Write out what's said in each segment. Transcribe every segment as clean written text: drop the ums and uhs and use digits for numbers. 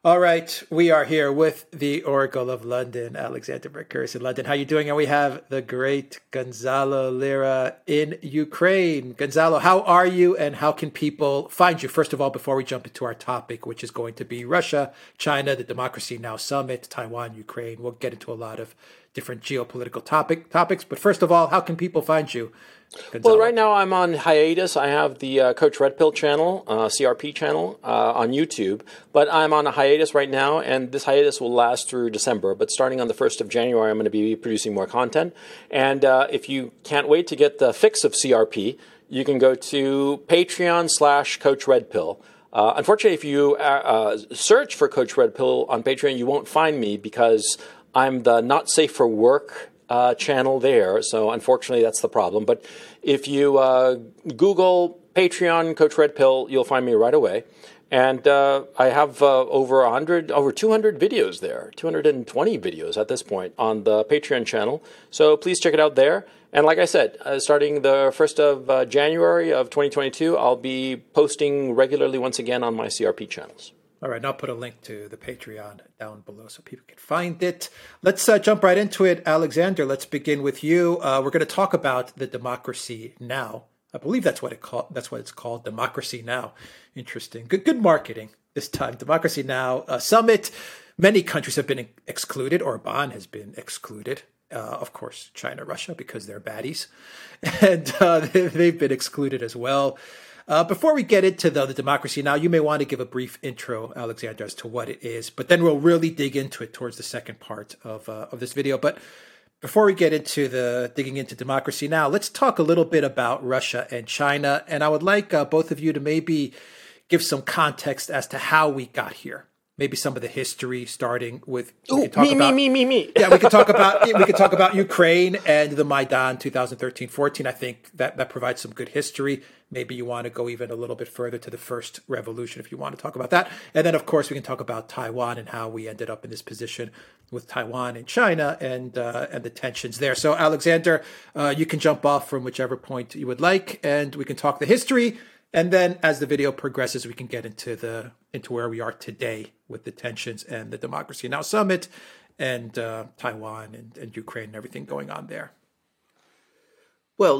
All right, we are here with the Oracle of London, Alexander Mercouris in London. How are you doing? And we have the great Gonzalo Lira in Ukraine. Gonzalo, how are you and how can people find you? First of all, before we jump into our topic, which is going to be Russia, China, the Democracy Now! Summit, Taiwan, Ukraine. We'll get into a lot of different geopolitical topics. But first of all, how can people find you? Gonzalo. Well, right now I'm on hiatus. I have the Coach Red Pill channel, CRP channel on YouTube, but I'm on a hiatus right now, and this hiatus will last through December. But starting on the 1st of January, I'm going to be producing more content. And if you can't wait to get the fix of CRP, you can go to Patreon/Coach Red Pill. Unfortunately, if you search for Coach Red Pill on Patreon, you won't find me because I'm the not safe for work channel there. So unfortunately, that's the problem. But if you Google Patreon Coach Red Pill, you'll find me right away. And I have over 200 videos there, 220 videos at this point on the Patreon channel. So please check it out there. And like I said, starting the 1st of January of 2022, I'll be posting regularly once again on my CRP channels. All right, and I'll put a link to the Patreon down below so people can find it. Let's jump right into it. Alexander, let's begin with you. We're going to talk about the Democracy Now! I believe that's what it's called, Democracy Now! Interesting. Good marketing this time. Democracy Now! Summit. Many countries have been excluded. Orban has been excluded. Of course, China, Russia, because they're baddies. And they've been excluded as well. Before we get into the Democracy Now!, you may want to give a brief intro, Alexander, as to what it is, but then we'll really dig into it towards the second part of this video. But before we get into digging into Democracy Now!, let's talk a little bit about Russia and China. And I would like both of you to maybe give some context as to how we got here. Maybe some of the history, starting with me. Yeah, we could talk about Ukraine and the Maidan 2013-14. I think that provides some good history. Maybe you want to go even a little bit further to the first revolution if you want to talk about that. And then, of course, we can talk about Taiwan and how we ended up in this position with Taiwan and China and the tensions there. So, Alexander, you can jump off from whichever point you would like, and we can talk the history. And then as the video progresses, we can get into where we are today with the tensions and the Democracy Now! Summit and Taiwan and Ukraine and everything going on there. Well,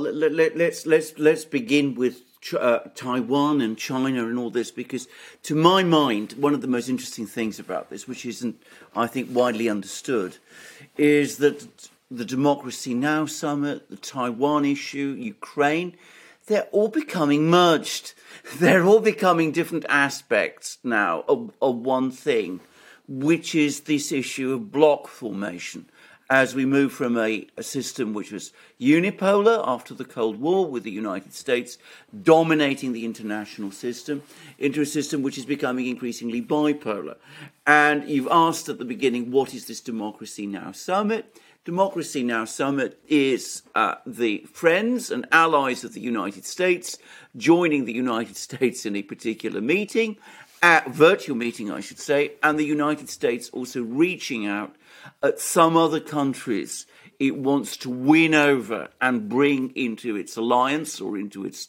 let's begin with Taiwan and China and all this, because to my mind, one of the most interesting things about this, which isn't, I think, widely understood, is that the Democracy Now! Summit, the Taiwan issue, Ukraine, they're all becoming merged. They're all becoming different aspects now of one thing, which is this issue of bloc formation. As we move from a system which was unipolar after the Cold War, with the United States dominating the international system, into a system which is becoming increasingly bipolar. And you've asked at the beginning, what is this Democracy Now! Summit? Democracy Now! Summit is the friends and allies of the United States joining the United States in a particular meeting, a virtual meeting, I should say, and the United States also reaching out at some other countries it wants to win over and bring into its alliance or into its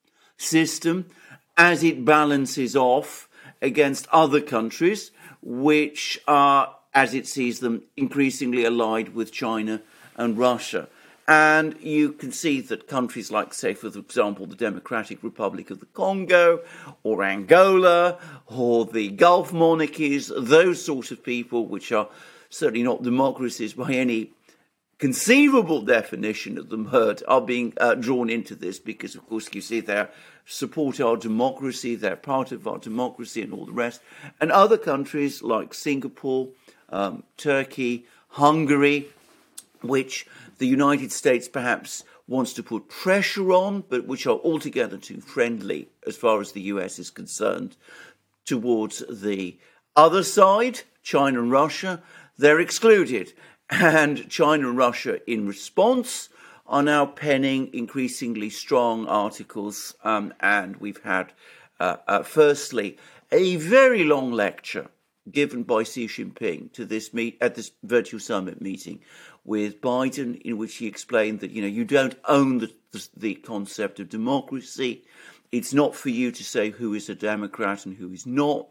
system as it balances off against other countries which are, as it sees them, increasingly allied with China and Russia. And you can see that countries like, say, for example, the Democratic Republic of the Congo or Angola or the Gulf monarchies, those sorts of people, which are certainly not democracies by any conceivable definition of them heard, are being drawn into this because, of course, you see they support our democracy, they're part of our democracy and all the rest. And other countries like Singapore, Turkey, Hungary, which the United States perhaps wants to put pressure on, but which are altogether too friendly, as far as the US is concerned, towards the other side, China and Russia, they're excluded. And China and Russia, in response, are now penning increasingly strong articles. And we've had, firstly, a very long lecture given by Xi Jinping to this at this virtual summit meeting with Biden, in which he explained that, you don't own the concept of democracy. It's not for you to say who is a Democrat and who is not.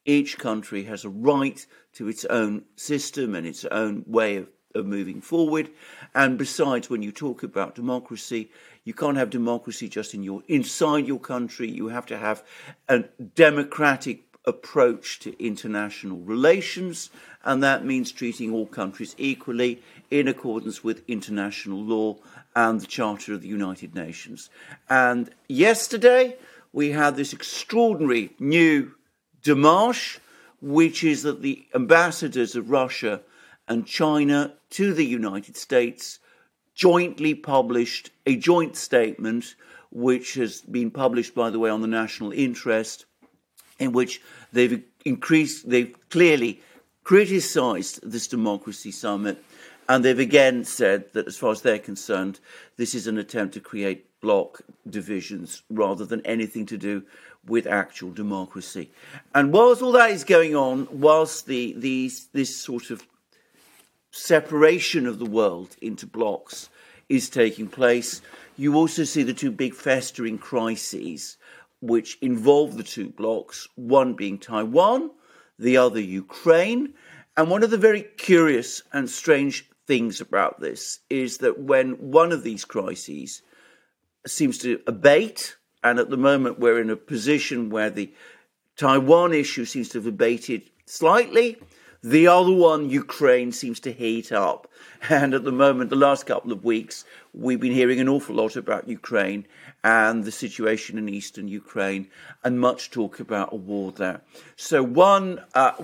Each country has a right to its own system and its own way of moving forward. And besides, when you talk about democracy, you can't have democracy just inside your country. You have to have a democratic approach to international relations, and that means treating all countries equally in accordance with international law and the Charter of the United Nations. And yesterday we had this extraordinary new démarche, which is that the ambassadors of Russia and China to the United States jointly published a joint statement, which has been published, by the way, on the National Interest, in which they've clearly criticised this democracy summit, and they've again said that, as far as they're concerned, this is an attempt to create bloc divisions rather than anything to do with actual democracy. And whilst all that is going on, whilst this sort of separation of the world into blocs is taking place, you also see the two big festering crises which involve the two blocs, one being Taiwan, the other Ukraine. And one of the very curious and strange things about this is that when one of these crises seems to abate, and at the moment we're in a position where the Taiwan issue seems to have abated slightly, the other one, Ukraine, seems to heat up. And at the moment, the last couple of weeks, we've been hearing an awful lot about Ukraine and the situation in eastern Ukraine, and much talk about a war there. So one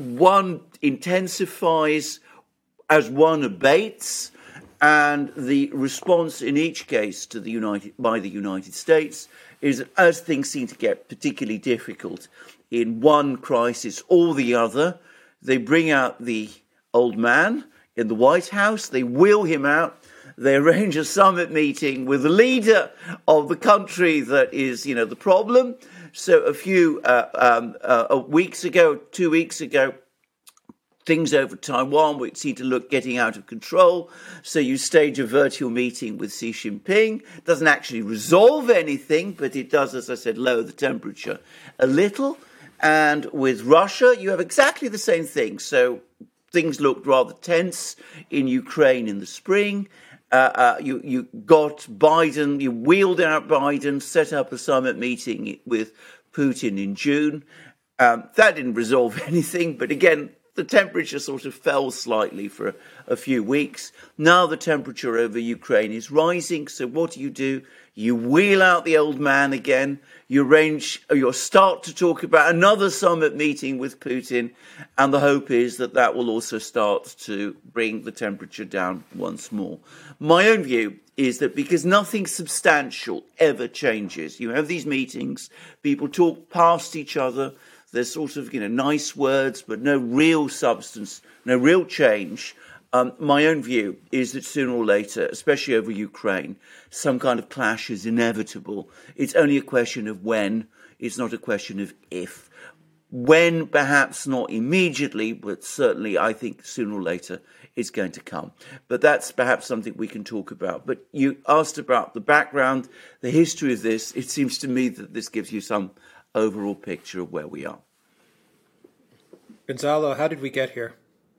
intensifies as one abates, and the response in each case to by the United States is that as things seem to get particularly difficult in one crisis or the other, they bring out the old man in the White House, they wheel him out, they arrange a summit meeting with the leader of the country that is, the problem. So a few weeks ago, 2 weeks ago, things over Taiwan which seem to look getting out of control. So you stage a virtual meeting with Xi Jinping. Doesn't actually resolve anything, but it does, as I said, lower the temperature a little. And with Russia, you have exactly the same thing. So things looked rather tense in Ukraine in the spring. You got Biden, you wheeled out Biden, set up a summit meeting with Putin in June. That didn't resolve anything, but again, the temperature sort of fell slightly for a few weeks. Now the temperature over Ukraine is rising. So what do? You wheel out the old man again. You start to talk about another summit meeting with Putin. And the hope is that will also start to bring the temperature down once more. My own view is that because nothing substantial ever changes, you have these meetings, people talk past each other, there's sort of, nice words, but no real substance, no real change. My own view is that sooner or later, especially over Ukraine, some kind of clash is inevitable. It's only a question of when. It's not a question of if. When, perhaps not immediately, but certainly I think sooner or later it's going to come. But that's perhaps something we can talk about. But you asked about the background, the history of this. It seems to me that this gives you some overall picture of where we are. Gonzalo, how did we get here?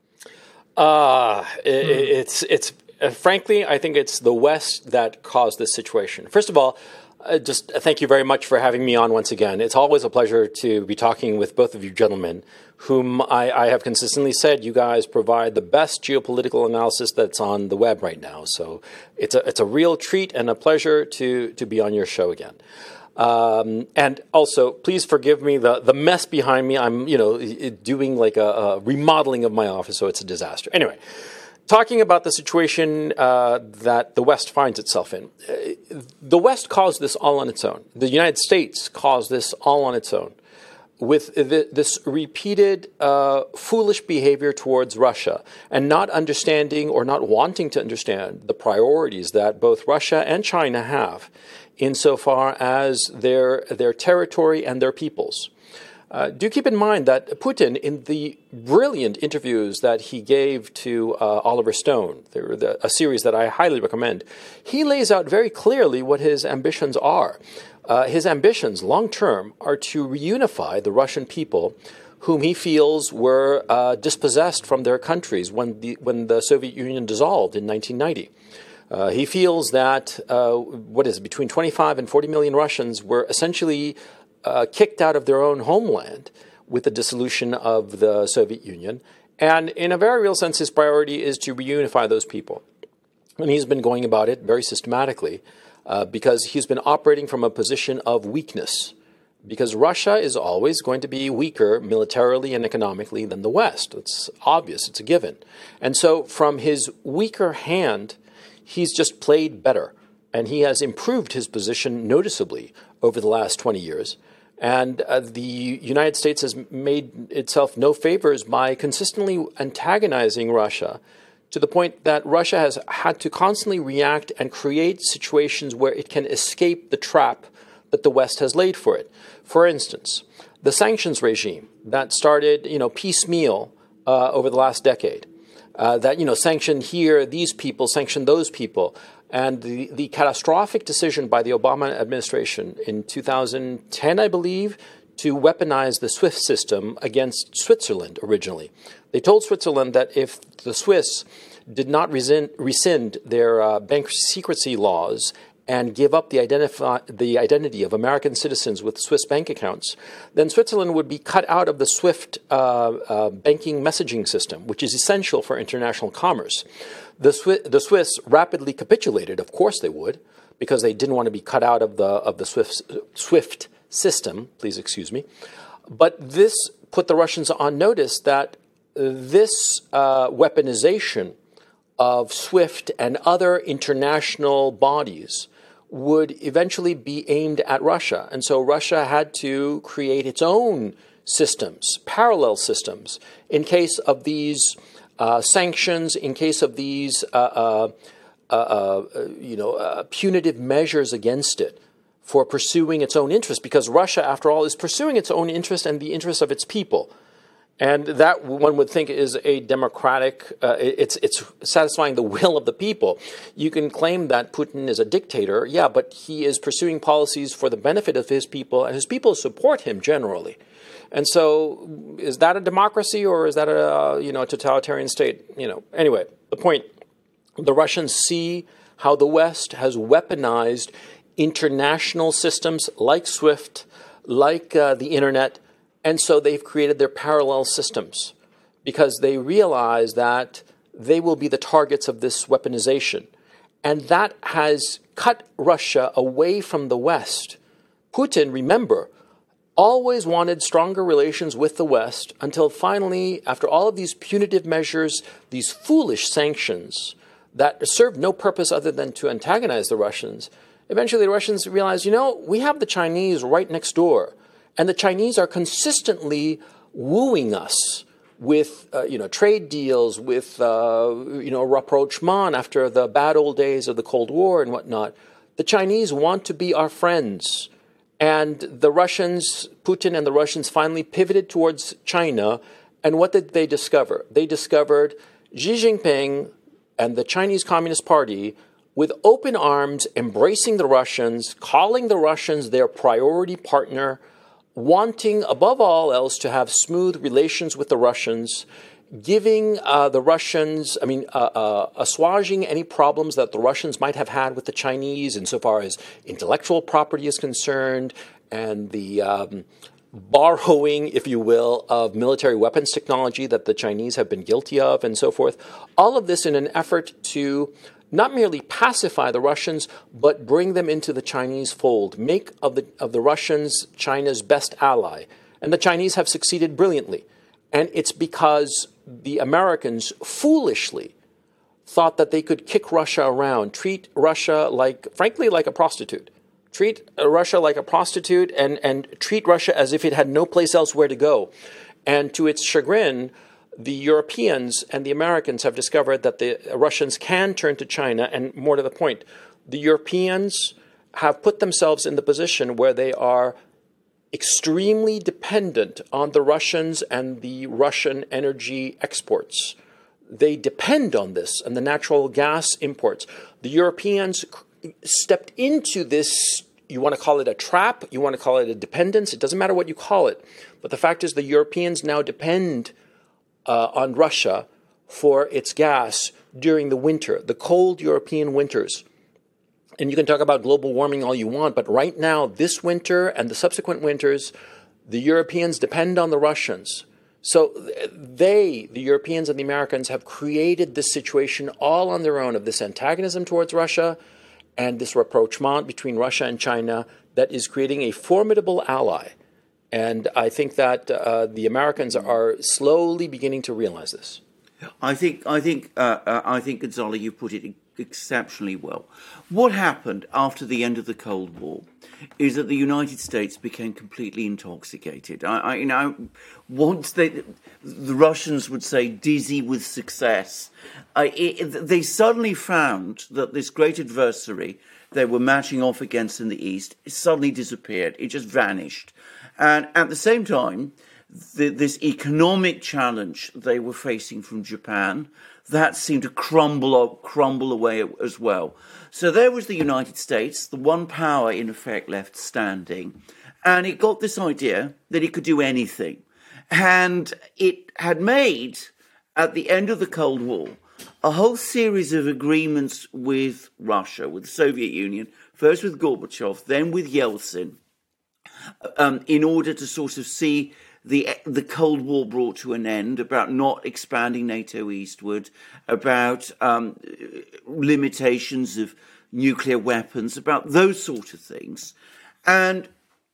It's frankly, I think it's the West that caused this situation. First of all, just thank you very much for having me on once again. It's always a pleasure to be talking with both of you gentlemen, whom I have consistently said you guys provide the best geopolitical analysis that's on the web right now. So it's a real treat and a pleasure to be on your show again. And also, please forgive me the mess behind me. I'm doing like a remodeling of my office, so it's a disaster. Anyway. Talking about the situation that the West finds itself in. The West caused this all on its own. The United States caused this all on its own with this repeated foolish behavior towards Russia and not understanding or not wanting to understand the priorities that both Russia and China have insofar as their territory and their peoples. Do keep in mind that Putin, in the brilliant interviews that he gave to Oliver Stone, a series that I highly recommend, he lays out very clearly what his ambitions are. His ambitions, long-term, are to reunify the Russian people whom he feels were dispossessed from their countries when the Soviet Union dissolved in 1990. He feels that between 25 and 40 million Russians were essentially kicked out of their own homeland with the dissolution of the Soviet Union. And in a very real sense, his priority is to reunify those people. And he's been going about it very systematically because he's been operating from a position of weakness. Because Russia is always going to be weaker militarily and economically than the West. It's obvious. It's a given. And so from his weaker hand, he's just played better. And he has improved his position noticeably over the last 20 years. And the United States has made itself no favors by consistently antagonizing Russia to the point that Russia has had to constantly react and create situations where it can escape the trap that the West has laid for it. For instance, the sanctions regime that started, piecemeal over the last decade, that, sanction here, these people, sanction those people. And the catastrophic decision by the Obama administration in 2010, I believe, to weaponize the SWIFT system against Switzerland originally. They told Switzerland that if the Swiss did not rescind their bank secrecy laws and give up the identity of American citizens with Swiss bank accounts, then Switzerland would be cut out of the SWIFT banking messaging system, which is essential for international commerce. The Swiss rapidly capitulated. Of course they would, because they didn't want to be cut out of the SWIFT system. Please excuse me. But this put the Russians on notice that this weaponization of SWIFT and other international bodies would eventually be aimed at Russia. And so Russia had to create its own systems, parallel systems, in case of these sanctions, in case of these punitive measures against it for pursuing its own interest, because Russia, after all, is pursuing its own interest and the interest of its people. And that, one would think, is a democratic, it's satisfying the will of the people. You can claim that Putin is a dictator, yeah, but he is pursuing policies for the benefit of his people, and his people support him generally. And so, is that a democracy, or is that a totalitarian state? Anyway, the point, the Russians see how the West has weaponized international systems like SWIFT, like the internet, and so they've created their parallel systems because they realize that they will be the targets of this weaponization. And that has cut Russia away from the West. Putin, remember, always wanted stronger relations with the West until finally, after all of these punitive measures, these foolish sanctions that served no purpose other than to antagonize the Russians, eventually the Russians realized, we have the Chinese right next door. And the Chinese are consistently wooing us with, trade deals, with, rapprochement after the bad old days of the Cold War and whatnot. The Chinese want to be our friends. And the Russians, Putin and the Russians finally pivoted towards China. And what did they discover? They discovered Xi Jinping and the Chinese Communist Party with open arms, embracing the Russians, calling the Russians their priority partner, wanting, above all else, to have smooth relations with the Russians, giving the Russians, assuaging any problems that the Russians might have had with the Chinese insofar as intellectual property is concerned, and the borrowing, if you will, of military weapons technology that the Chinese have been guilty of, and so forth. All of this in an effort to not merely pacify the Russians, but bring them into the Chinese fold, make of the Russians China's best ally. And the Chinese have succeeded brilliantly. And it's because the Americans foolishly thought that they could kick Russia around, treat Russia like a prostitute. Treat Russia like a prostitute and treat Russia as if it had no place else where to go. And to its chagrin, the Europeans and the Americans have discovered that the Russians can turn to China, and more to the point, the Europeans have put themselves in the position where they are extremely dependent on the Russians and the Russian energy exports. They depend on this and the natural gas imports. The Europeans stepped into this, you want to call it a trap, you want to call it a dependence, it doesn't matter what you call it. But the fact is the Europeans now depend on Russia for its gas during the winter, the cold European winters. And you can talk about global warming all you want, but right now, this winter and the subsequent winters, the Europeans depend on the Russians. So the Europeans and the Americans, have created this situation all on their own of this antagonism towards Russia and this rapprochement between Russia and China that is creating a formidable ally. And I think that the Americans are slowly beginning to realize this. I think, Gonzalo, you put it exceptionally well. What happened after the end of the Cold War is that the United States became completely intoxicated. Once the Russians would say dizzy with success, they suddenly found that this great adversary they were matching off against in the East suddenly disappeared. It just vanished. And at the same time, this economic challenge they were facing from Japan, that seemed to crumble away as well. So there was the United States, the one power in effect left standing, and it got this idea that it could do anything. And it had made, at the end of the Cold War, a whole series of agreements with Russia, with the Soviet Union, first with Gorbachev, then with Yeltsin, in order to sort of see the Cold War brought to an end, about not expanding NATO eastward, about limitations of nuclear weapons, about those sort of things. And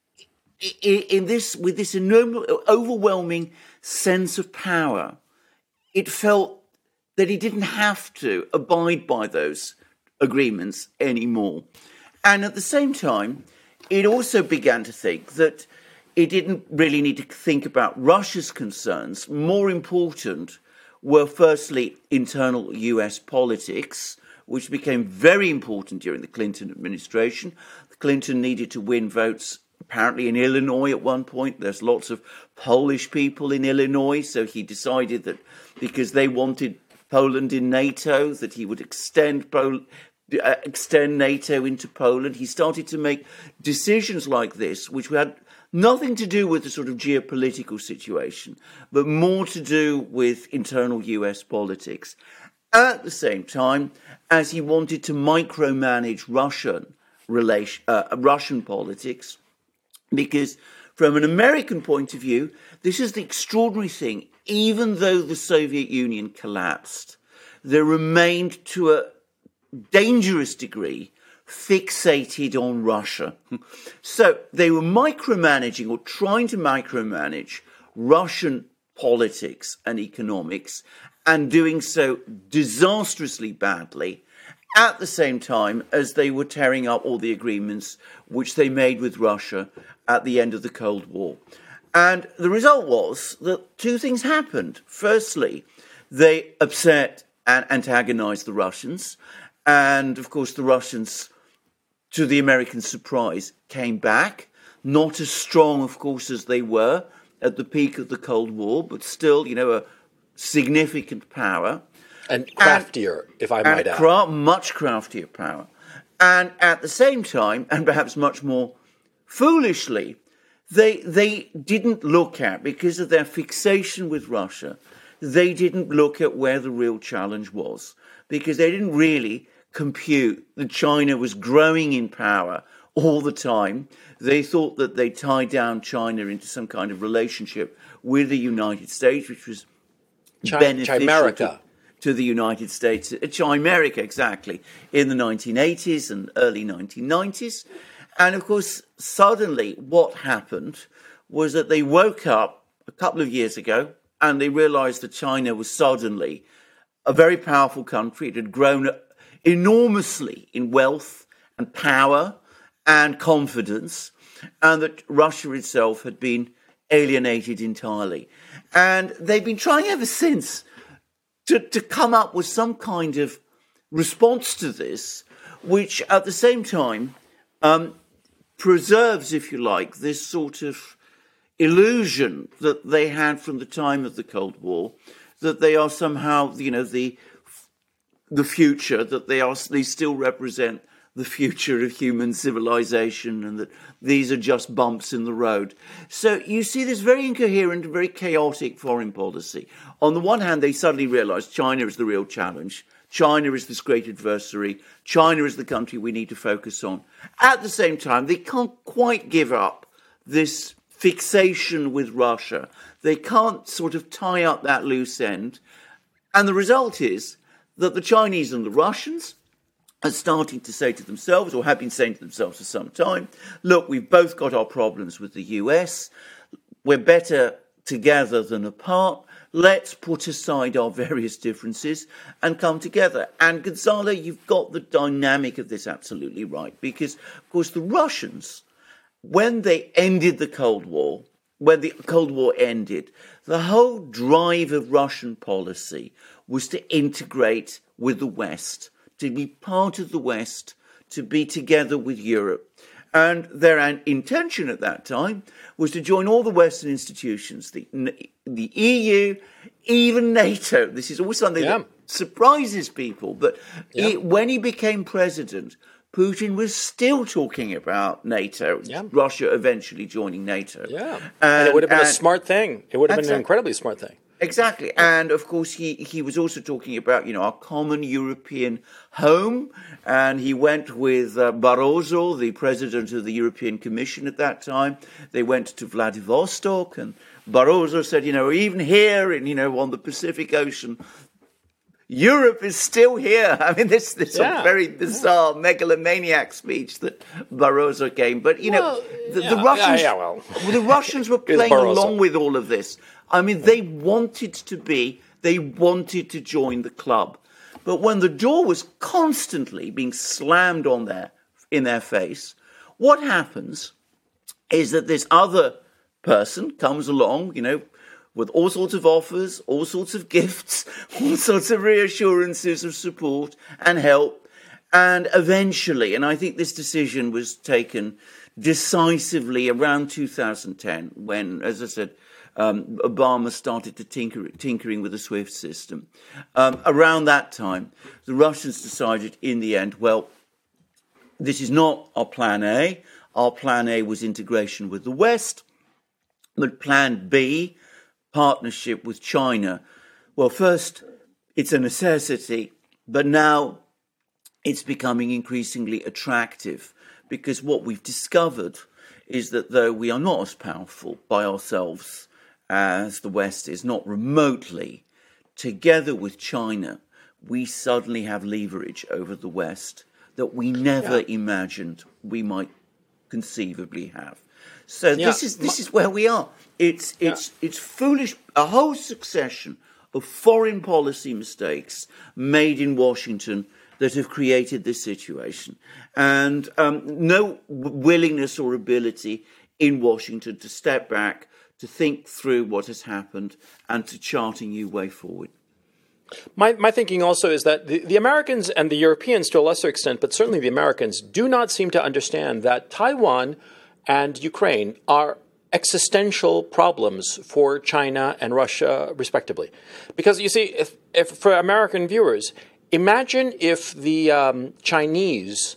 with this enormous, overwhelming sense of power, it felt that he didn't have to abide by those agreements anymore. And at the same time, it also began to think that it didn't really need to think about Russia's concerns. More important were, firstly, internal US politics, which became very important during the Clinton administration. Clinton needed to win votes, apparently in Illinois at one point. There's lots of Polish people in Illinois, so he decided that because they wanted Poland in NATO, that he would extend NATO into Poland. He started to make decisions like this, which had nothing to do with the sort of geopolitical situation, but more to do with internal US politics. At the same time, as he wanted to micromanage Russian politics, because from an American point of view, this is the extraordinary thing. Even though the Soviet Union collapsed, there remained to a dangerous degree fixated on Russia. So they were micromanaging or trying to micromanage Russian politics and economics, and doing so disastrously badly at the same time as they were tearing up all the agreements which they made with Russia at the end of the Cold War. And the result was that two things happened. Firstly, they upset and antagonized the Russians. And, of course, the Russians, to the American surprise, came back. Not as strong, of course, as they were at the peak of the Cold War, but still, a significant power. And craftier, if I might add. Much craftier power. And at the same time, and perhaps much more foolishly, they didn't look at, because of their fixation with Russia, they didn't look at where the real challenge was, because they didn't really compute that China was growing in power all the time. They thought that they tied down China into some kind of relationship with the United States, which was beneficial to the United States. Chimerica, exactly, in the 1980s and early 1990s. And, of course, suddenly what happened was that they woke up a couple of years ago and they realized that China was suddenly a very powerful country. It had grown enormously in wealth and power and confidence, and that Russia itself had been alienated entirely. And they've been trying ever since to come up with some kind of response to this, which at the same time preserves, if you like, this sort of illusion that they had from the time of the Cold War, that they are somehow, the future, that they still represent the future of human civilization and that these are just bumps in the road. So you see this very incoherent and very chaotic foreign policy. On the one hand, they suddenly realize China is the real challenge. China is this great adversary. China is the country we need to focus on. At the same time, they can't quite give up this fixation with Russia. They can't sort of tie up that loose end. And the result is that the Chinese and the Russians are starting to say to themselves, or have been saying to themselves for some time, look, we've both got our problems with the US. We're better together than apart. Let's put aside our various differences and come together. And Gonzalo, you've got the dynamic of this absolutely right. Because, of course, the Russians, when they ended the Cold War, when the Cold War ended, the whole drive of Russian policy was to integrate with the West, to be part of the West, to be together with Europe. And their intention at that time was to join all the Western institutions, the EU, even NATO. This is always something that surprises people. But when he became president, Putin was still talking about NATO, Russia eventually joining NATO. Yeah, and it would have been a smart thing. It would have been an incredibly smart thing. Exactly. And, of course, he was also talking about, our common European home. And he went with Barroso, the president of the European Commission at that time. They went to Vladivostok. And Barroso said, even here on the Pacific Ocean, Europe is still here. I mean, this a very bizarre megalomaniac speech that Barroso gave. But, the Russians were playing along with all of this. I mean, they wanted to join the club. But when the door was constantly being slammed in their face, what happens is that this other person comes along, with all sorts of offers, all sorts of gifts, all sorts of reassurances of support and help. And eventually, and I think this decision was taken decisively around 2010 when, as I said, Obama started to tinkering with the SWIFT system. Around that time, the Russians decided in the end, well, this is not our plan A. Our plan A was integration with the West. But plan B, partnership with China. Well, first, it's a necessity, but now it's becoming increasingly attractive because what we've discovered is that though we are not as powerful by ourselves as the West is, not remotely, together with China, we suddenly have leverage over the West that we never imagined we might conceivably have. So this is where we are. It's foolish. A whole succession of foreign policy mistakes made in Washington that have created this situation, and no willingness or ability in Washington to step back, to think through what has happened, and to chart a new way forward. My thinking also is that the Americans and the Europeans, to a lesser extent, but certainly the Americans, do not seem to understand that Taiwan and Ukraine are existential problems for China and Russia, respectively. Because, you see, if for American viewers, imagine if the Chinese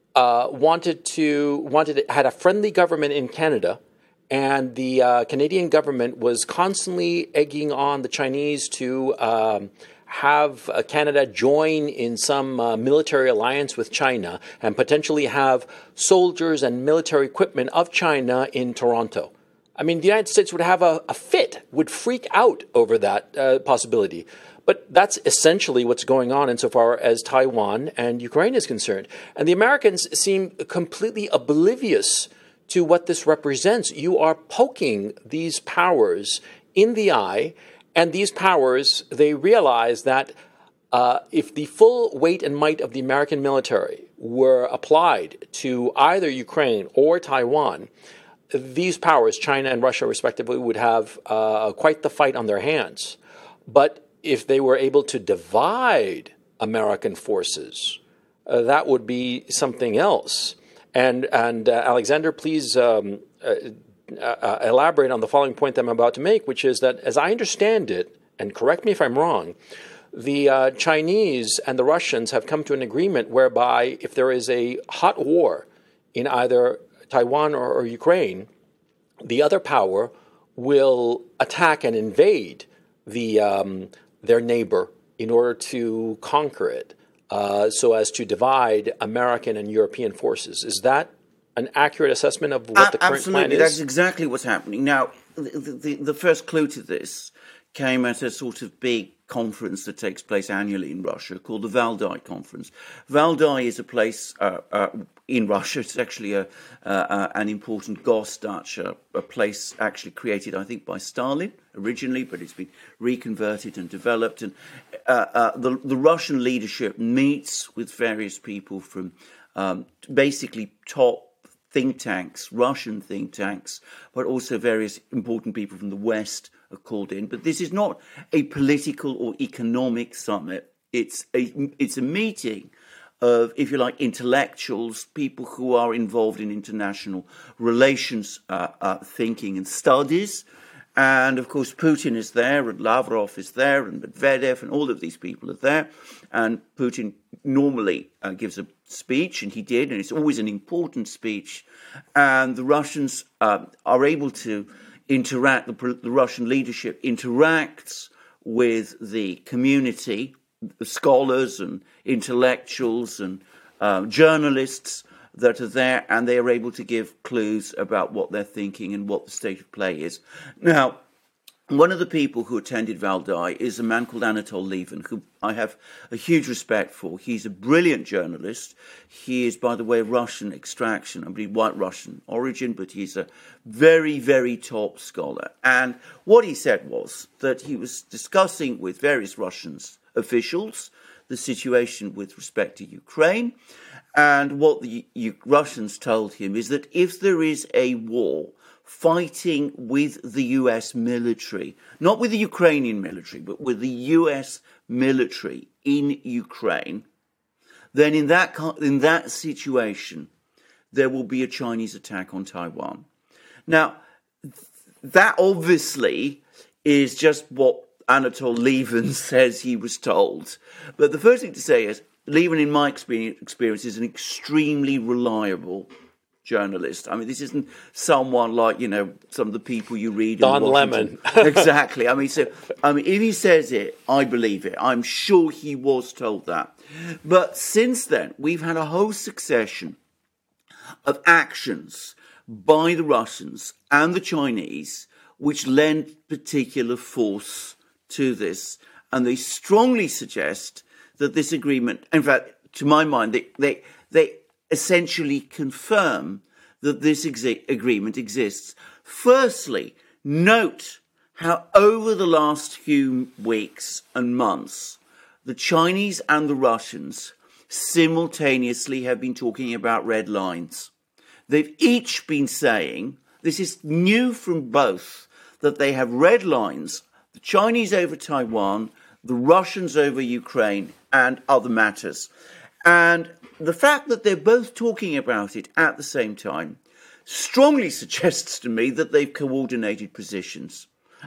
had a friendly government in Canada, and the Canadian government was constantly egging on the Chinese to have Canada join in some military alliance with China and potentially have soldiers and military equipment of China in Toronto. I mean, the United States would have a fit, would freak out over that possibility. But that's essentially what's going on insofar as Taiwan and Ukraine is concerned. And the Americans seem completely oblivious to what this represents. You are poking these powers in the eye, and these powers, they realize that if the full weight and might of the American military were applied to either Ukraine or Taiwan, these powers, China and Russia respectively, would have quite the fight on their hands. But if they were able to divide American forces, that would be something else. And Alexander, please elaborate on the following point that I'm about to make, which is that, as I understand it, and correct me if I'm wrong, the Chinese and the Russians have come to an agreement whereby if there is a hot war in either Taiwan or Ukraine, the other power will attack and invade their neighbor in order to conquer it, so as to divide American and European forces. Is that an accurate assessment of what the current plan is? Absolutely, that's exactly what's happening. Now, the first clue to this came at a sort of big conference that takes place annually in Russia called the Valdai Conference. Valdai is a place in Russia. It's actually an important Gosdacha, a place actually created, I think, by Stalin originally, but it's been reconverted and developed. And the Russian leadership meets with various people from basically top think tanks, Russian think tanks, but also various important people from the West are called in. But this is not a political or economic summit. It's a meeting of, if you like, intellectuals, people who are involved in international relations thinking and studies. And, of course, Putin is there, and Lavrov is there, and Medvedev, and all of these people are there. And Putin normally gives a speech, and he did, and it's always an important speech. And the Russians are able to interact, the Russian leadership interacts with the community, the scholars and intellectuals and journalists that are there, and they are able to give clues about what they're thinking and what the state of play is. Now, one of the people who attended Valdai is a man called Anatol Lieven, who I have a huge respect for. He's a brilliant journalist. He is, by the way, of Russian extraction, I believe white Russian origin, but he's a very, very top scholar. And what he said was that he was discussing with various Russian officials the situation with respect to Ukraine. And what the Russians told him is that if there is a war fighting with the US military, not with the Ukrainian military, but with the US military in Ukraine, then in that situation, there will be a Chinese attack on Taiwan. Now, that obviously is just what Anatol Lieven says he was told. But the first thing to say is, Lieven, in my experience, is an extremely reliable journalist. I mean, this isn't someone like, some of the people you read. Don Lemon. Exactly. If he says it, I believe it. I'm sure he was told that. But since then, we've had a whole succession of actions by the Russians and the Chinese which lend particular force to this. And they strongly suggest that this agreement, in fact, to my mind, they essentially confirm that this agreement exists. Firstly, note how over the last few weeks and months, the Chinese and the Russians simultaneously have been talking about red lines. They've each been saying, this is new from both, that they have red lines, the Chinese over Taiwan, the Russians over Ukraine, and other matters. And the fact that they're both talking about it at the same time strongly suggests to me that they've coordinated positions.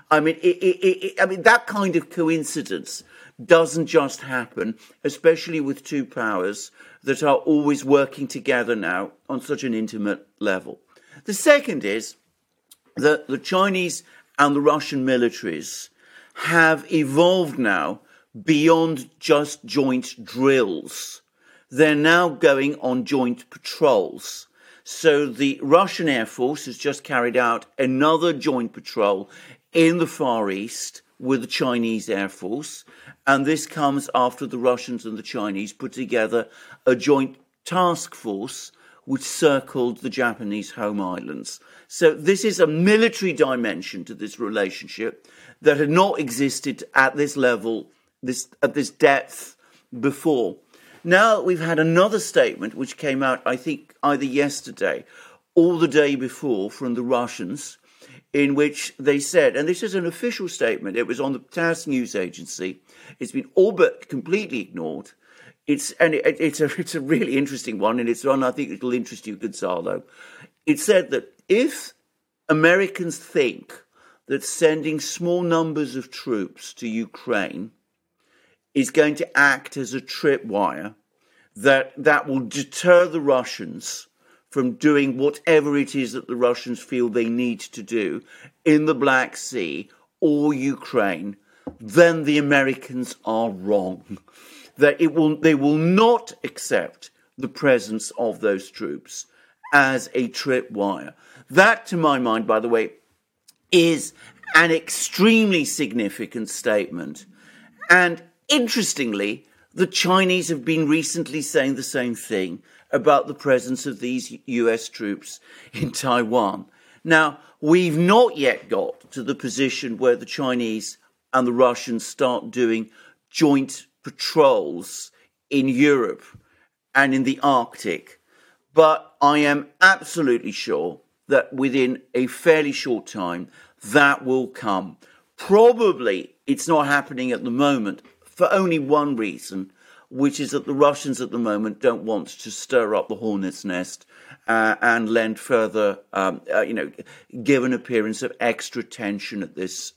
That kind of coincidence doesn't just happen, especially with two powers that are always working together now on such an intimate level. The second is that the Chinese and the Russian militaries have evolved now beyond just joint drills. They're now going on joint patrols. So the Russian Air Force has just carried out another joint patrol in the Far East with the Chinese Air Force. And this comes after the Russians and the Chinese put together a joint task force which circled the Japanese home islands. So this is a military dimension to this relationship that had not existed at this level, at this depth before. Now we've had another statement which came out, I think, either yesterday or the day before from the Russians, in which they said, and this is an official statement, it was on the TASS news agency, it's been all but completely ignored. It's a really interesting one, and it's one I think it'll interest you, Gonzalo. It said that if Americans think that sending small numbers of troops to Ukraine is going to act as a tripwire that will deter the Russians from doing whatever it is that the Russians feel they need to do in the Black Sea or Ukraine, then the Americans are wrong. That they will not accept the presence of those troops as a tripwire. That, to my mind, by the way, is an extremely significant statement. And interestingly, the Chinese have been recently saying the same thing about the presence of these US troops in Taiwan. Now, we've not yet got to the position where the Chinese and the Russians start doing joint patrols in Europe and in the Arctic. But I am absolutely sure that within a fairly short time, that will come. Probably it's not happening at the moment for only one reason, which is that the Russians at the moment don't want to stir up the hornet's nest and lend further, give an appearance of extra tension at this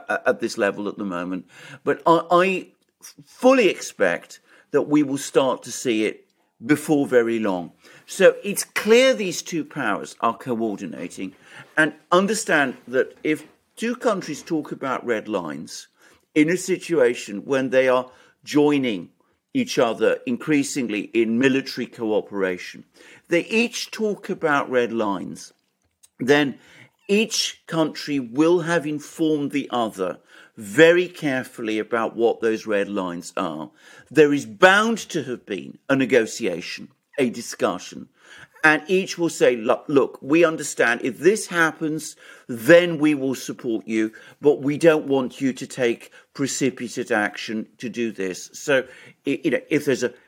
level at the moment. But I fully expect that we will start to see it before very long. So it's clear these two powers are coordinating, and understand that if two countries talk about red lines in a situation when they are joining each other increasingly in military cooperation, they each talk about red lines, then each country will have informed the other very carefully about what those red lines are. There is bound to have been a negotiation, a discussion, and each will say, look, we understand if this happens, then we will support you, but we don't want you to take precipitate action to do this. So, if there's a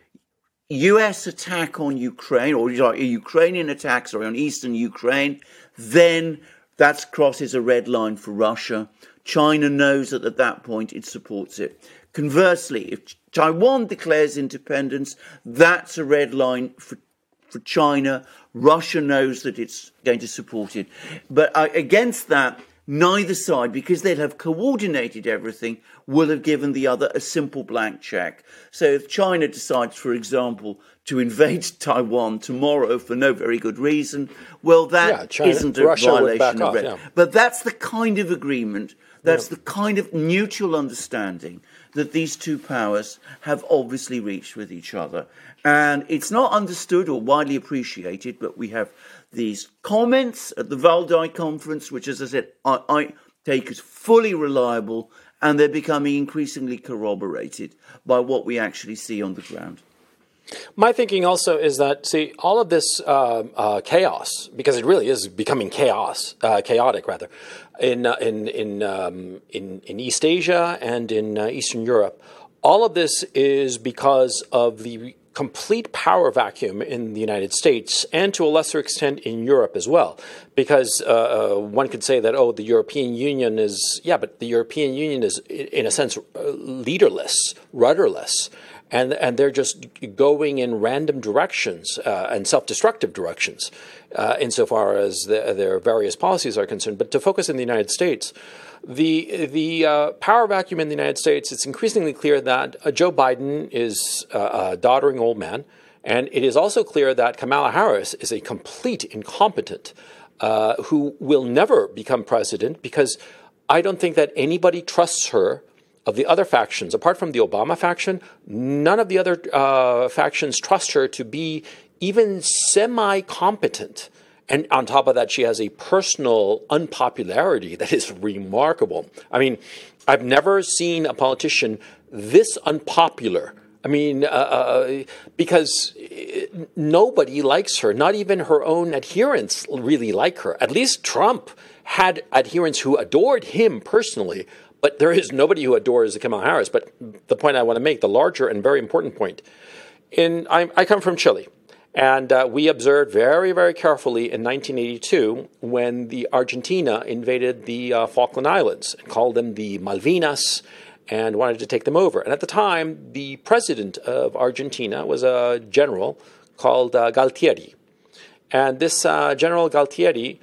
US attack on Ukraine, or a Ukrainian attack, on eastern Ukraine, then that crosses a red line for Russia. China knows that at that point it supports it. Conversely, if Taiwan declares independence, that's a red line for China. Russia knows that it's going to support it. But against that, neither side, because they'll have coordinated everything, will have given the other a simple blank check. So if China decides, for example, to invade Taiwan tomorrow for no very good reason, well, that isn't a violation of red. Yeah. But that's the kind of agreement, that's the kind of mutual understanding that these two powers have obviously reached with each other. And it's not understood or widely appreciated, but we have these comments at the Valdai conference, which, as I said, I take as fully reliable, and they're becoming increasingly corroborated by what we actually see on the ground. My thinking also is that, see, all of this chaos, because it really is becoming chaotic rather, in East Asia and in Eastern Europe, all of this is because of the complete power vacuum in the United States and to a lesser extent in Europe as well. Because one could say that, the European Union is, but the European Union is in a sense leaderless, rudderless. And they're just going in random directions and self-destructive directions insofar as their various policies are concerned. But to focus in the United States, the power vacuum in the United States, it's increasingly clear that Joe Biden is a doddering old man. And it is also clear that Kamala Harris is a complete incompetent who will never become president, because I don't think that anybody trusts her. Of the other factions, apart from the Obama faction, none of the other factions trust her to be even semi-competent. And on top of that, she has a personal unpopularity that is remarkable. I mean, I've never seen a politician this unpopular. I mean, because nobody likes her. Not even her own adherents really like her. At least Trump had adherents who adored him personally. But there is nobody who adores Kamala Harris. But the point I want to make, the larger and very important point, I come from Chile, and we observed very, very carefully in 1982 when the Argentina invaded the Falkland Islands and called them the Malvinas and wanted to take them over. And at the time, the president of Argentina was a general called Galtieri. And this General Galtieri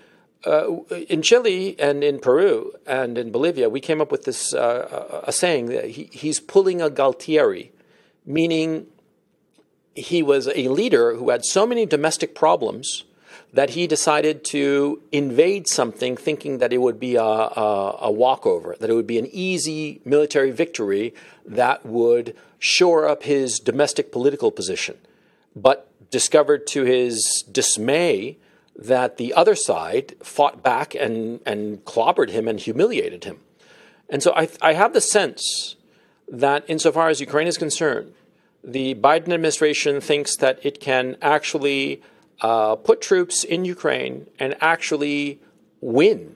in Chile and in Peru and in Bolivia, we came up with this a saying that he's pulling a Galtieri, meaning he was a leader who had so many domestic problems that he decided to invade something thinking that it would be a walkover, that it would be an easy military victory that would shore up his domestic political position, but discovered to his dismay that the other side fought back and clobbered him and humiliated him. And so I have the sense that insofar as Ukraine is concerned, the Biden administration thinks that it can actually put troops in Ukraine and actually win.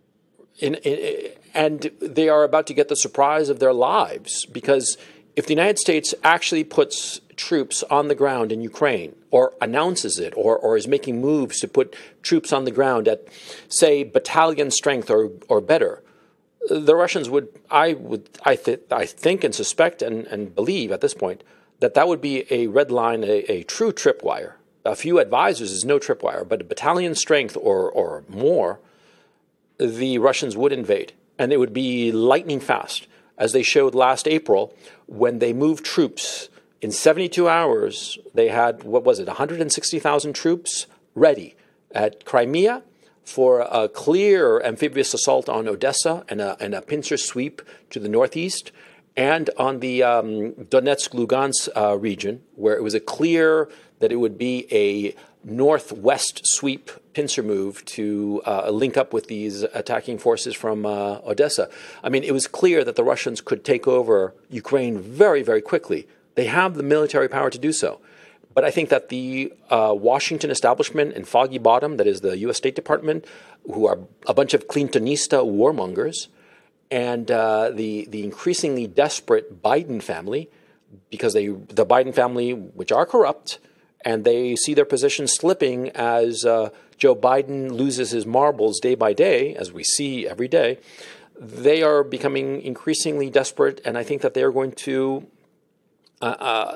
And they are about to get the surprise of their lives, because if the United States actually puts troops on the ground in Ukraine, or announces it, or is making moves to put troops on the ground at, say, battalion strength or better, the Russians would, I think and suspect and believe at this point, that would be a red line, a true tripwire. A few advisors is no tripwire, but a battalion strength or more, the Russians would invade. And it would be lightning fast, as they showed last April when they moved troops. In 72 hours, they had, 160,000 troops ready at Crimea for a clear amphibious assault on Odessa and a pincer sweep to the northeast, and on the Donetsk-Lugansk region, where it was a clear that it would be a northwest sweep pincer move to link up with these attacking forces from Odessa. I mean, it was clear that the Russians could take over Ukraine very, very quickly. They have the military power to do so. But I think that the Washington establishment and Foggy Bottom, that is the U.S. State Department, who are a bunch of Clintonista warmongers, and the increasingly desperate Biden family, because the Biden family, which are corrupt, and they see their position slipping as Joe Biden loses his marbles day by day, as we see every day, they are becoming increasingly desperate, and I think that they are going to pull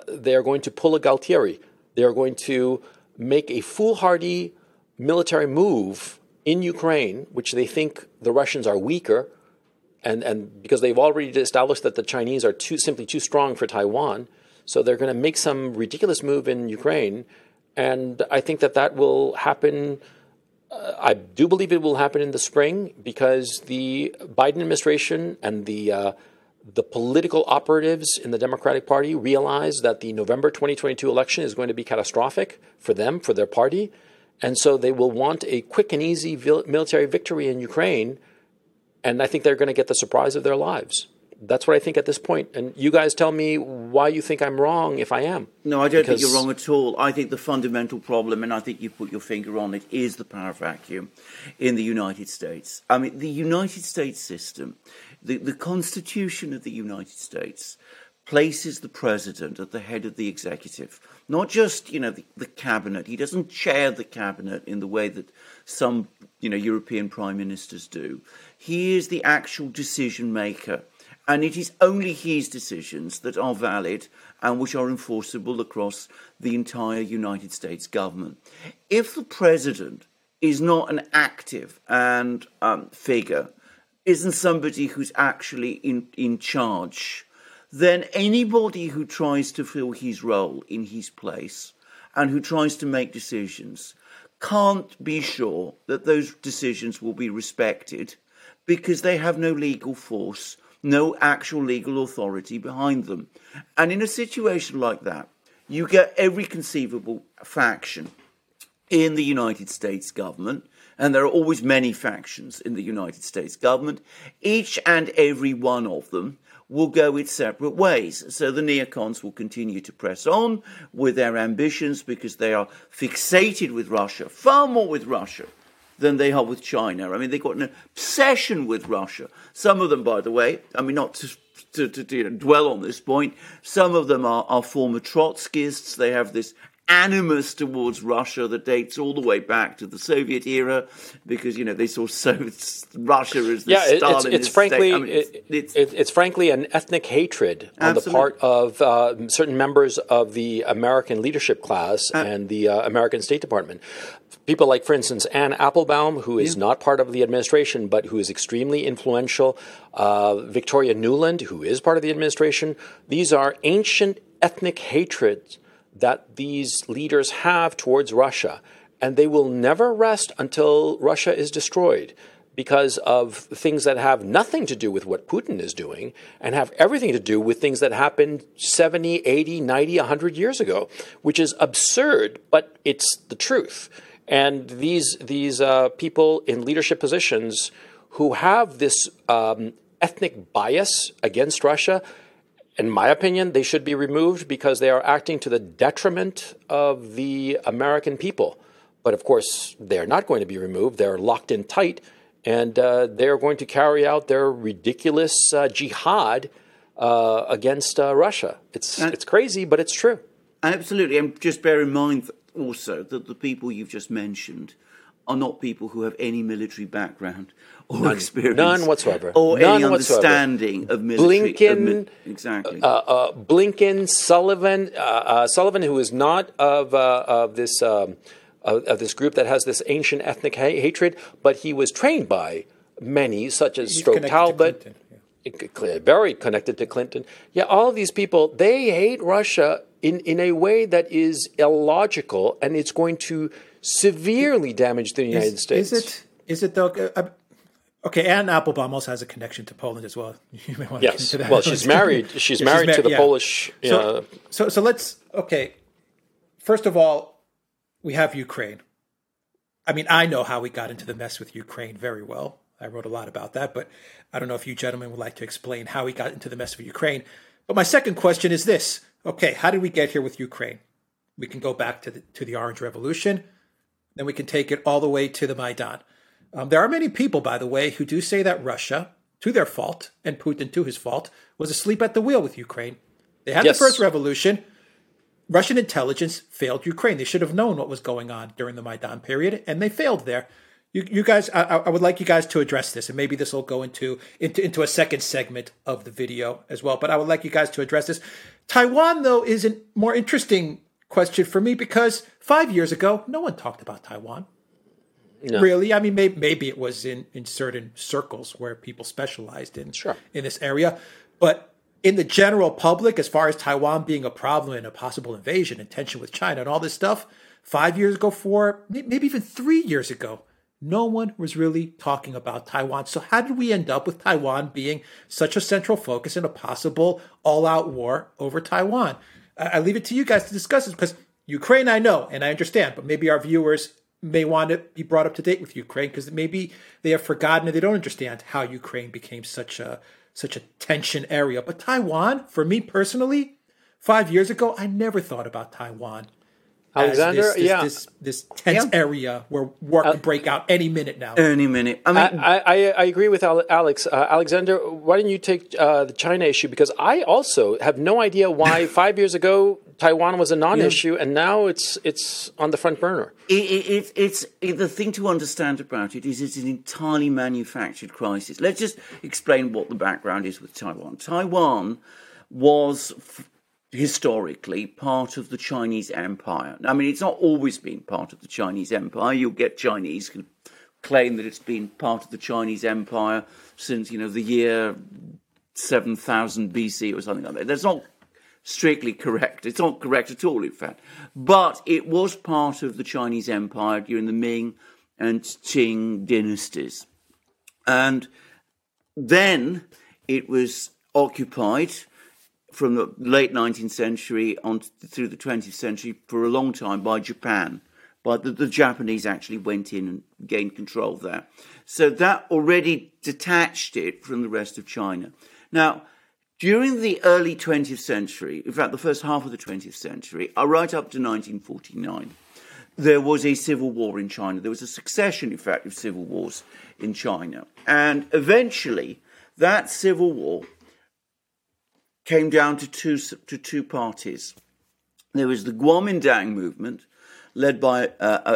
a Galtieri. They are going to make a foolhardy military move in Ukraine, which they think the Russians are weaker, and because they've already established that the Chinese are simply too strong for Taiwan, so they're going to make some ridiculous move in Ukraine, and I think that will happen. I do believe it will happen in the spring, because the Biden administration and the political operatives in the Democratic Party realize that the November 2022 election is going to be catastrophic for them, for their party, and so they will want a quick and easy military victory in Ukraine, and I think they're going to get the surprise of their lives. That's what I think at this point. And you guys tell me why you think I'm wrong if I am. No, I don't think you're wrong at all. I think the fundamental problem, and I think you put your finger on it, is the power vacuum in the United States. I mean, the United States system, the Constitution of the United States places the president at the head of the executive. Not just, the cabinet. He doesn't chair the cabinet in the way that some, European prime ministers do. He is the actual decision maker. And it is only his decisions that are valid and which are enforceable across the entire United States government. If the president is not an active and figure, isn't somebody who's actually in charge, then anybody who tries to fill his role in his place and who tries to make decisions can't be sure that those decisions will be respected, because they have no legal force, no actual legal authority behind them. And in a situation like that, you get every conceivable faction in the United States government, and there are always many factions in the United States government. Each and every one of them will go its separate ways. So the neocons will continue to press on with their ambitions, because they are fixated with Russia, far more with Russia than they are with China. I mean, they've got an obsession with Russia. Some of them, by the way, not to dwell on this point, some of them are former Trotskyists. They have this animus towards Russia that dates all the way back to the Soviet era, because, they saw Russia as the Stalinist it's frankly, it's frankly an ethnic hatred on the part of certain members of the American leadership class and the American State Department. people like, for instance, Anne Applebaum, who is not part of the administration, but who is extremely influential, Victoria Nuland, who is part of the administration. These are ancient ethnic hatreds that these leaders have towards Russia, and they will never rest until Russia is destroyed, because of things that have nothing to do with what Putin is doing and have everything to do with things that happened 70, 80, 90, 100 years ago, which is absurd, but it's the truth. And these people in leadership positions who have this ethnic bias against Russia, in my opinion, they should be removed because they are acting to the detriment of the American people. But of course, they're not going to be removed. They're locked in tight. And they're going to carry out their ridiculous jihad against Russia. It's crazy, but it's true. Absolutely. And just bear in mind also that the people you've just mentioned are not people who have any military background or experience. None whatsoever. Or any understanding of military. Exactly. Blinken, Sullivan, who is not of this group that has this ancient ethnic hatred, but he was trained by many, such as Stroke Talbot, very connected to Clinton. Yeah, all of these people, they hate Russia in a way that is illogical, and it's going to severely damage the United States. Is it though? Okay, Anne Applebaum also has a connection to Poland as well. You may want to get into that. Well, she's married. She's married to the Polish. So let's. Okay, first of all, we have Ukraine. I mean, I know how we got into the mess with Ukraine very well. I wrote a lot about that, but I don't know if you gentlemen would like to explain how we got into the mess with Ukraine. But my second question is this. Okay, how did we get here with Ukraine? We can go back to the Orange Revolution. Then we can take it all the way to the Maidan. There are many people, by the way, who do say that Russia, to their fault, and Putin to his fault, was asleep at the wheel with Ukraine. They had the first revolution. Russian intelligence failed Ukraine. They should have known what was going on during the Maidan period, and they failed there. You guys, I would like you guys to address this, and maybe this will go into a second segment of the video as well. But I would like you guys to address this. Taiwan, though, is a more interesting question for me because 5 years ago, no one talked about Taiwan. No. Really? I mean, maybe it was in certain circles where people specialized in this area, but in the general public, as far as Taiwan being a problem and a possible invasion and tension with China and all this stuff, 5 years ago, maybe even 3 years ago, no one was really talking about Taiwan. So how did we end up with Taiwan being such a central focus in a possible all-out war over Taiwan? I leave it to you guys to discuss this because Ukraine, I know and I understand, but maybe our viewers may want to be brought up to date with Ukraine because maybe they have forgotten and they don't understand how Ukraine became such a tension area. But Taiwan, for me personally, 5 years ago, I never thought about Taiwan Alexander, this tense area where war could break out any minute now. Any minute. I mean, I agree with Alex. Alexander, why don't you take the China issue? Because I also have no idea why 5 years ago Taiwan was a non-issue and now it's on the front burner. It's the thing to understand about it is it's an entirely manufactured crisis. Let's just explain what the background is with Taiwan. Taiwan was historically part of the Chinese Empire. I mean, it's not always been part of the Chinese Empire. You'll get Chinese who claim that it's been part of the Chinese Empire since, the year 7000 BC or something like that. That's not strictly correct. It's not correct at all, in fact. But it was part of the Chinese Empire during the Ming and Qing dynasties. And then it was occupied from the late 19th century on through the 20th century for a long time by Japan. But the Japanese actually went in and gained control of that. So that already detached it from the rest of China. Now, during the early 20th century, in fact, the first half of the 20th century, right up to 1949, there was a civil war in China. There was a succession, in fact, of civil wars in China. And eventually, that civil war came down to two parties. There was the Kuomintang movement, led by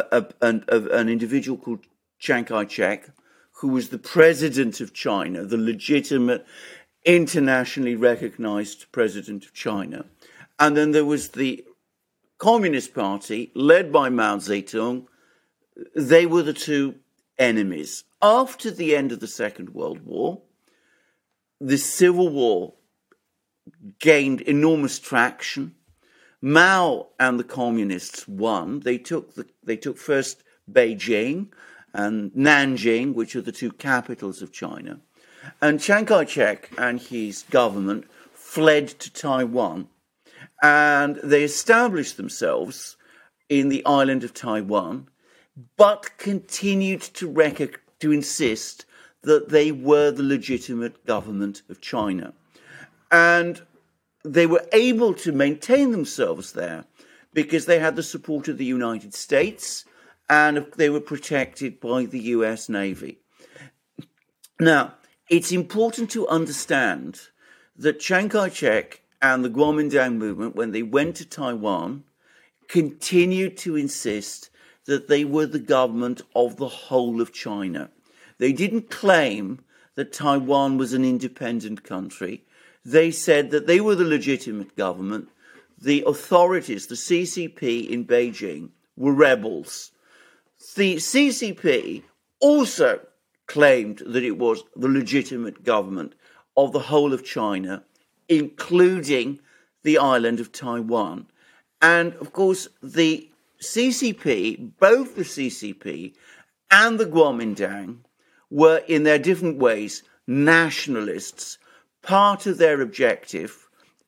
an individual called Chiang Kai-shek, who was the president of China, the legitimate, internationally recognized president of China. And then there was the Communist Party, led by Mao Zedong, they were the two enemies. After the end of the Second World War, the Civil War gained enormous traction. Mao and the communists won. They took first Beijing and Nanjing, which are the two capitals of China. And Chiang Kai-shek and his government fled to Taiwan, and they established themselves in the island of Taiwan, but continued to insist that they were the legitimate government of China. And they were able to maintain themselves there because they had the support of the United States and they were protected by the US Navy. Now, it's important to understand that Chiang Kai-shek and the Kuomintang movement, when they went to Taiwan, continued to insist that they were the government of the whole of China. They didn't claim that Taiwan was an independent country. They said that they were the legitimate government. The authorities, the CCP in Beijing, were rebels. The CCP also claimed that it was the legitimate government of the whole of China, including the island of Taiwan. And, of course, the CCP, both the CCP and the Kuomintang, were in their different ways nationalists. Part of their objective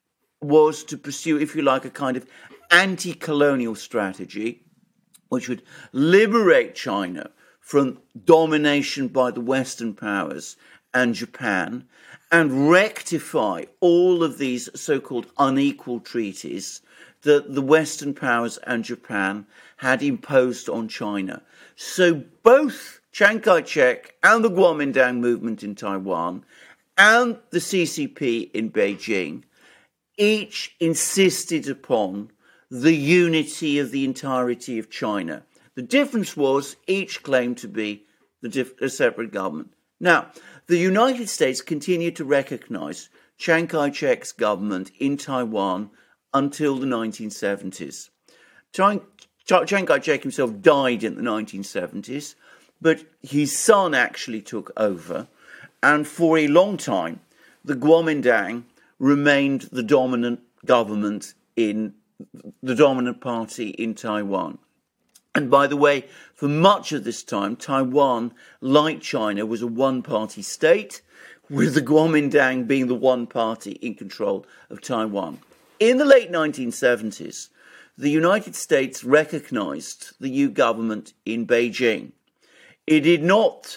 was to pursue, if you like, a kind of anti-colonial strategy, which would liberate China from domination by the Western powers and Japan, and rectify all of these so-called unequal treaties that the Western powers and Japan had imposed on China. So both Chiang Kai-shek and the Kuomintang movement in Taiwan and the CCP in Beijing each insisted upon the unity of the entirety of China. The difference was each claimed to be a separate government. Now, the United States continued to recognize Chiang Kai-shek's government in Taiwan until the 1970s. Chiang Kai-shek himself died in the 1970s, but his son actually took over, and for a long time, the Kuomintang remained the dominant government in the dominant party in Taiwan. And by the way, for much of this time, Taiwan, like China, was a one-party state, with the Kuomintang being the one party in control of Taiwan. In the late 1970s, the United States recognized the new government in Beijing. It did not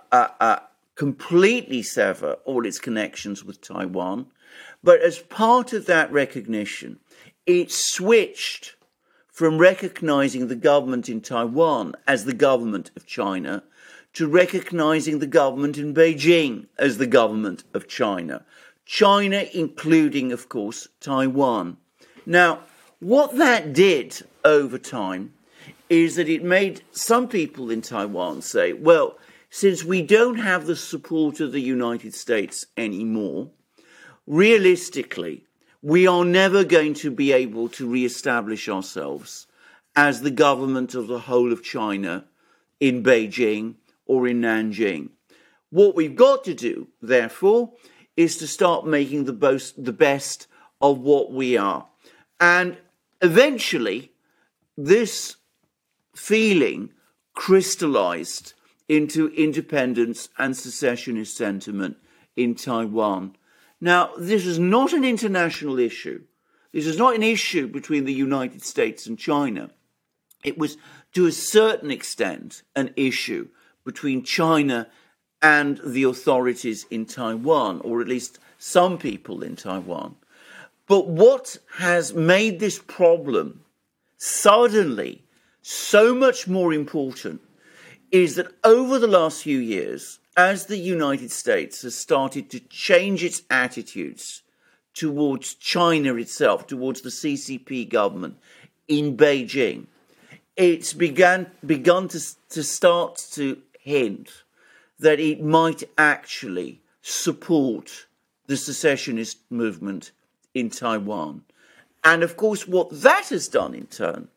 completely sever all its connections with Taiwan, but as part of that recognition, it switched from recognizing the government in Taiwan as the government of China to recognizing the government in Beijing as the government of China. China including, of course, Taiwan. Now, what that did over time is that it made some people in Taiwan say, well, since we don't have the support of the United States anymore, realistically, we are never going to be able to re-establish ourselves as the government of the whole of China in Beijing or in Nanjing. What we've got to do, therefore, is to start making the best of what we are. And eventually, this feeling crystallized into independence and secessionist sentiment in Taiwan. Now, this is not an international issue. This is not an issue between the United States and China. It was, to a certain extent, an issue between China and the authorities in Taiwan, or at least some people in Taiwan. But what has made this problem suddenly so much more important is that over the last few years, as the United States has started to change its attitudes towards China itself, towards the CCP government in Beijing, it's begun to start to hint that it might actually support the secessionist movement in Taiwan. And of course, what that has done in turn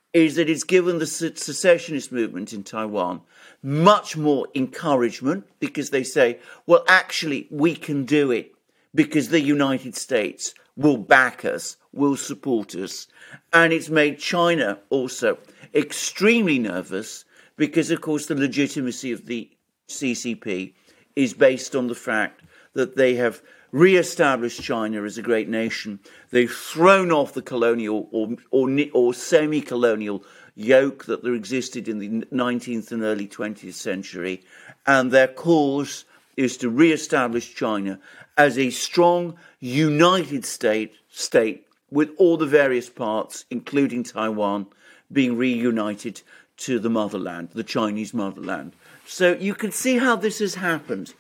is that it's given the secessionist movement in Taiwan much more encouragement, because they say, well, actually, we can do it because the United States will back us, will support us. And it's made China also extremely nervous because, of course, the legitimacy of the CCP is based on the fact that they have re-established China as a great nation. They've thrown off the colonial or semi-colonial yoke that there existed in the 19th and early 20th century, and their cause is to re-establish China as a strong, united state with all the various parts, including Taiwan, being reunited to the motherland, the Chinese motherland. So you can see how this has happened.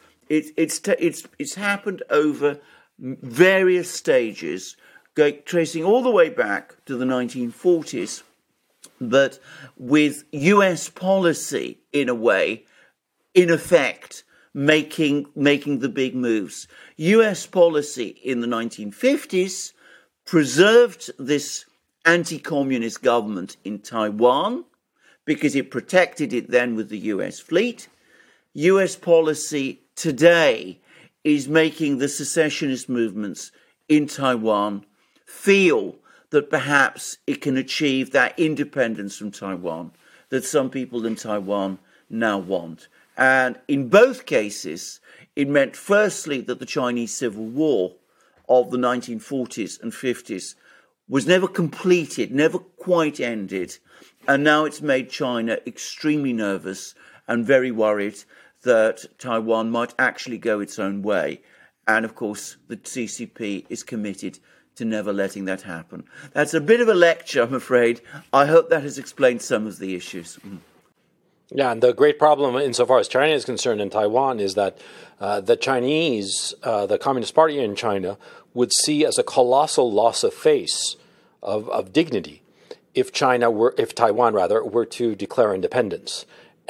It's happened over various stages, tracing all the way back to the 1940s, but with US policy, in a way, in effect, making the big moves. US policy in the 1950s preserved this anti-communist government in Taiwan because it protected it then with the US fleet. US policy today is making the secessionist movements in Taiwan feel that perhaps it can achieve that independence from Taiwan that some people in Taiwan now want. And in both cases, it meant firstly that the Chinese Civil War of the 1940s and 50s was never completed, never quite ended. And now it's made China extremely nervous and very worried that Taiwan might actually go its own way. And of course, the CCP is committed to never letting that happen. That's a bit of a lecture, I'm afraid. I hope that has explained some of the issues. Yeah, and the great problem insofar as China is concerned in Taiwan is that the Chinese, the Communist Party in China, would see as a colossal loss of face, of dignity, if Taiwan were to declare independence.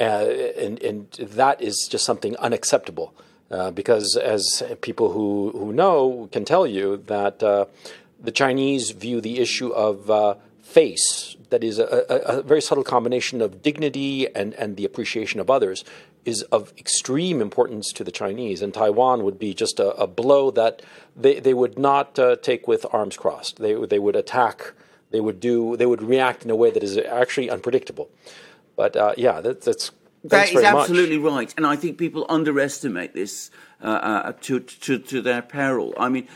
And that is just something unacceptable, because as people who know can tell you that the Chinese view the issue of face, that is a very subtle combination of dignity and the appreciation of others, is of extreme importance to the Chinese. And Taiwan would be just a blow that they would not take with arms crossed. They would attack. They would react in a way that is actually unpredictable. But that is absolutely right, and I think people underestimate this to their peril. I mean,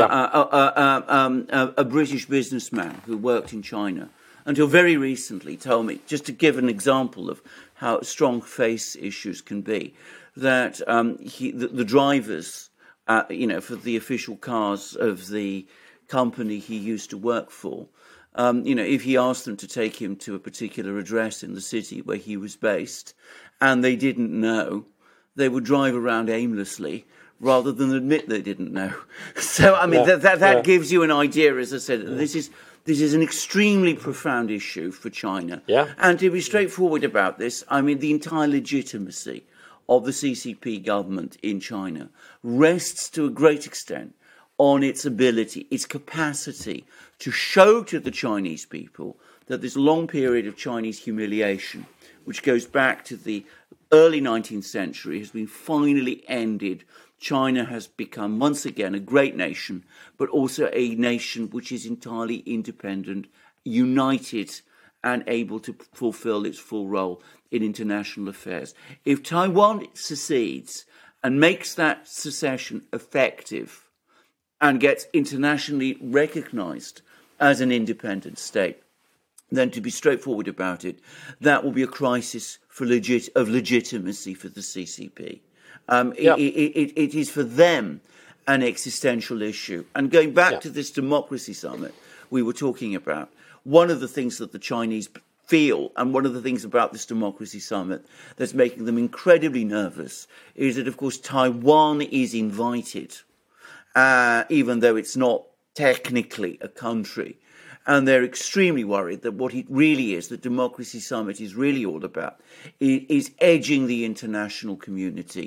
a British businessman who worked in China until very recently told me, just to give an example of how strong face issues can be, that the drivers, for the official cars of the company he used to work for, if he asked them to take him to a particular address in the city where he was based, and they didn't know, they would drive around aimlessly rather than admit they didn't know. So, I mean, that gives you an idea, as I said. This is an extremely profound issue for China. Yeah. And to be straightforward about this, I mean, the entire legitimacy of the CCP government in China rests to a great extent on its ability, its capacity to show to the Chinese people that this long period of Chinese humiliation, which goes back to the early 19th century, has been finally ended. China has become once again a great nation, but also a nation which is entirely independent, united, and able to fulfill its full role in international affairs. If Taiwan secedes and makes that secession effective and gets internationally recognized as an independent state, then, to be straightforward about it, that will be a crisis of legitimacy for the CCP. It is for them an existential issue. And going back to this democracy summit we were talking about, one of the things that the Chinese feel, and one of the things about this democracy summit that's making them incredibly nervous, is that, of course, Taiwan is invited, even though it's not technically a country. And they're extremely worried that what it really is, the Democracy Summit is really all about, is edging the international community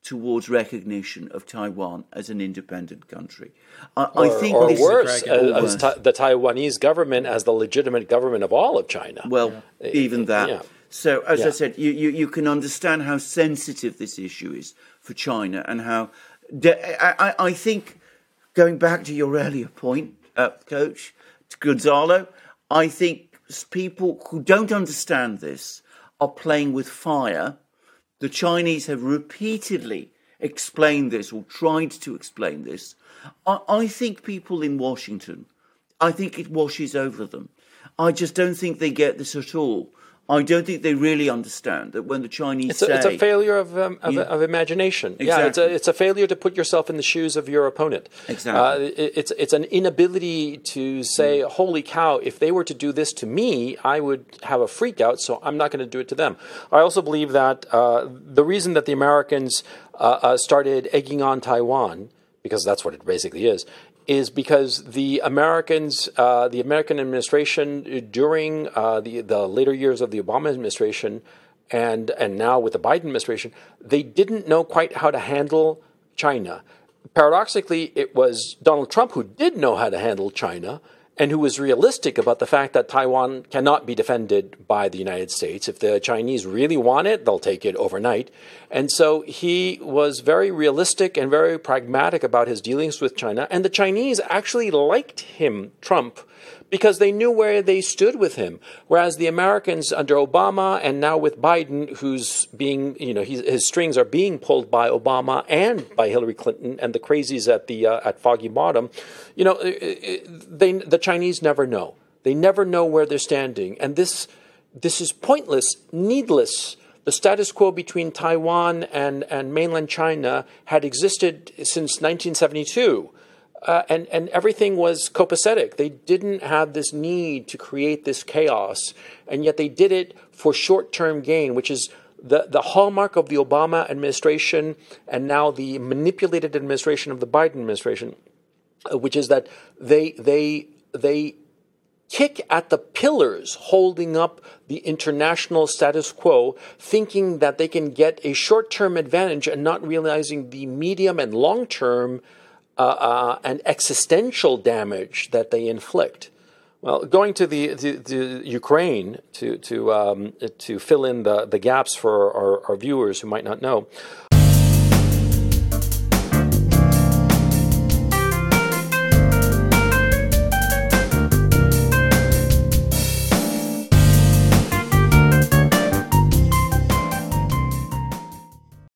towards recognition of Taiwan as an independent country. I Or, think or this worse, is the Taiwanese government as the legitimate government of all of China. well, even that. Yeah. So, as I Yeah. said, you can understand how sensitive this issue is for China, and how I think, going back to your earlier point, Coach Gonzalo, I think people who don't understand this are playing with fire. The Chinese have repeatedly explained this, or tried to explain this. I think people in Washington, I think it washes over them. I just don't think they get this at all. I don't think they really understand that when the Chinese say... It's a failure of imagination. Exactly. Yeah, it's a failure to put yourself in the shoes of your opponent. Exactly. It's an inability to say, holy cow, if they were to do this to me, I would have a freak out, so I'm not going to do it to them. I also believe that the reason that the Americans started egging on Taiwan, because that's what it basically is because the Americans, the American administration during the later years of the Obama administration and now with the Biden administration, they didn't know quite how to handle China. Paradoxically, it was Donald Trump who did know how to handle China and who was realistic about the fact that Taiwan cannot be defended by the United States. If the Chinese really want it, they'll take it overnight. And so he was very realistic and very pragmatic about his dealings with China. And the Chinese actually liked him, Trump, because they knew where they stood with him. Whereas the Americans under Obama and now with Biden, who's being, his strings are being pulled by Obama and by Hillary Clinton and the crazies at Foggy Bottom, the Chinese never know. They never know where they're standing. And this is pointless, needless. The status quo between Taiwan and mainland China had existed since 1972. And everything was copacetic. They didn't have this need to create this chaos, and yet they did it for short-term gain, which is the hallmark of the Obama administration and now the manipulated administration of the Biden administration, which is that they kick at the pillars holding up the international status quo, thinking that they can get a short-term advantage and not realizing the medium and long-term and existential damage that they inflict. Well, going to the Ukraine to fill in the gaps for our viewers who might not know,